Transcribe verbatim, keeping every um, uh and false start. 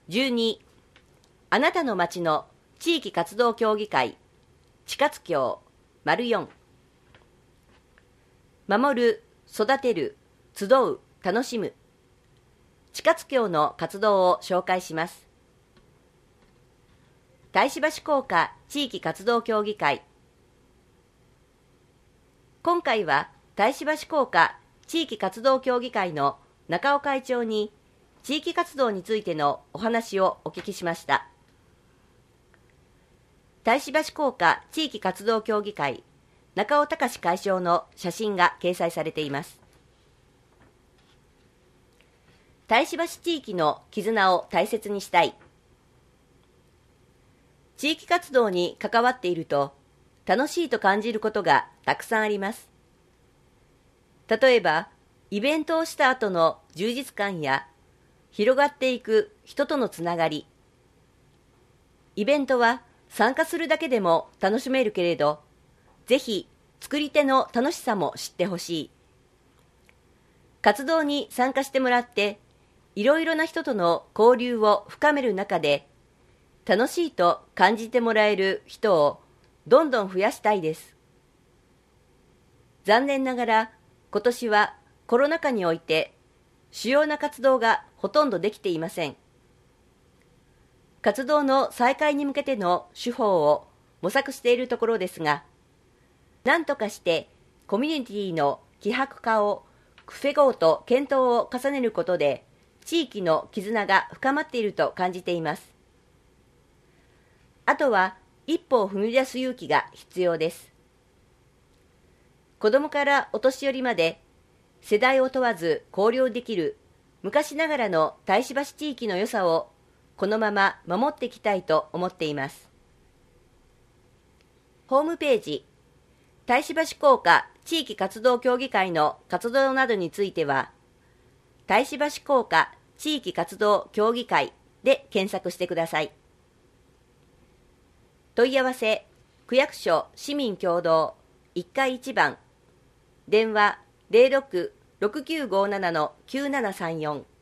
じゅうに、あなたの町の地域活動協議会地活協 よん、守る、育てる、集う、楽しむ地活協の活動を紹介します。大師橋工科地域活動協議会。今回は大師橋工科地域活動協議会の中尾会長に地域活動についてのお話をお聞きしました。大師橋工科地域活動協議会中尾隆会長の写真が掲載されています。大師橋地域の絆を大切にしたい。地域活動に関わっていると楽しいと感じることがたくさんあります。例えば、イベントをした後の充実感や広がっていく人とのつながり。イベントは参加するだけでも楽しめるけれど、ぜひ作り手の楽しさも知ってほしい。活動に参加してもらって、いろいろな人との交流を深める中で、楽しいと感じてもらえる人をどんどん増やしたいです。残念ながら今年はコロナ禍において主要な活動がほとんどできていません。活動の再開に向けての手法を模索しているところですが、何とかしてコミュニティの希薄化を防ごうと検討を重ねることで地域の絆が深まっていると感じています。あとは一歩を踏み出す勇気が必要です。子どもからお年寄りまで世代を問わず交流できる昔ながらの大師橋地域の良さをこのまま守っていきたいと思っています。ホームページ、大師橋工科地域活動協議会の活動などについては、大師橋工科地域活動協議会で検索してください。問い合わせ、区役所市民共同いっかいいちばん、電話 ゼロろく ろくきゅうごなな きゅうななさんよん